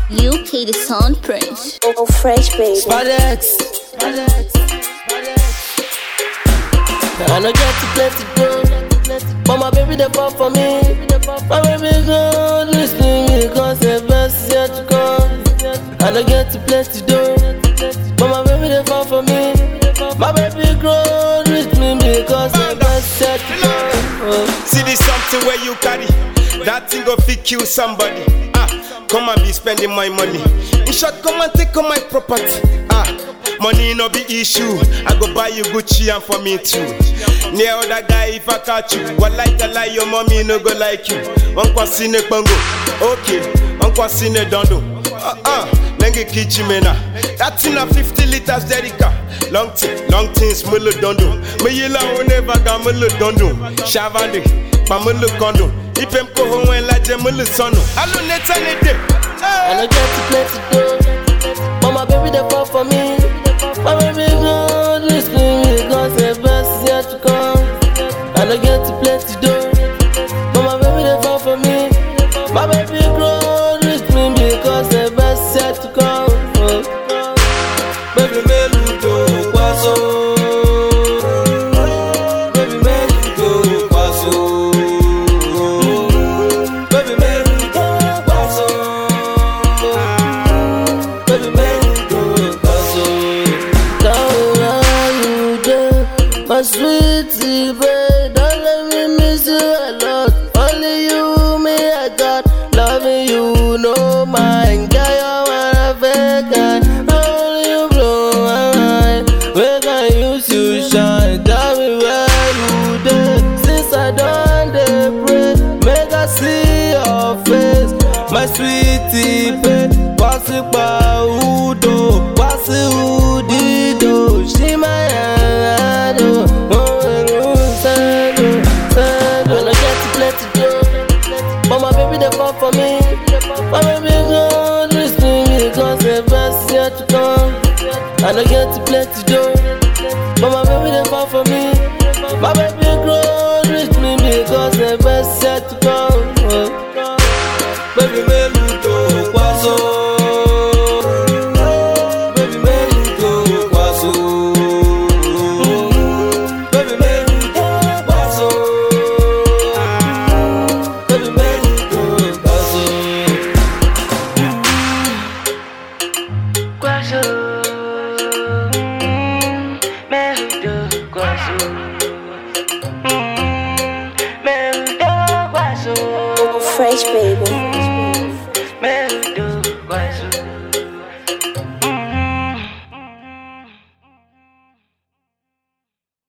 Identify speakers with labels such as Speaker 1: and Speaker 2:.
Speaker 1: UK the sound prince.
Speaker 2: Oh, fresh baby.
Speaker 3: Spadex. I no get to play to do, but my baby they fall for me. My baby go listen me cause the best is yet to come. I no get to play to do, but my baby they fall for me. My baby grow with me because the best is yet to come.
Speaker 4: See this something where you carry, that thing go fit kill somebody. Come and be spending my money. In short, come and take all my property. Money no be issue. I go buy you Gucci and for me too. Near other guy if I catch you. What like a lie, your mommy no go like you. Uncle Sine Bongo, okay. Uncle Sine Dondo. Lenge Kichimena. That's in a 50 liters dedica. Long thing, small dondo. Me yila never got mulu dondo. Shavande, pamulu kondo. Ipem ko home like Jamulu Sono. Allo netanede.
Speaker 3: I no get to play to do, but my baby they fall for me. My baby go listen me cause the best is yet to come. I no get to play to do, but my baby they fall for me. My baby grow listen me because the best is yet to come. Baby meludo kwaso, baby meludo kwaso, baby meludo kwaso, baby meludo kwaso. Now you there, my sweetie babe, don't let me miss you a lot. Only you me I got, loving you no mind. Girl, you're my African, only you blow my mind. Where can you to shine? Tell me where you there. Since I done the pray, make I see your face. My sweetie babe, what's it about Udo? What's it Udido? She my Ado. I no get to play to do, but my baby they fall for me. My baby go listen me cause the best is yet to come. I no get to play to do,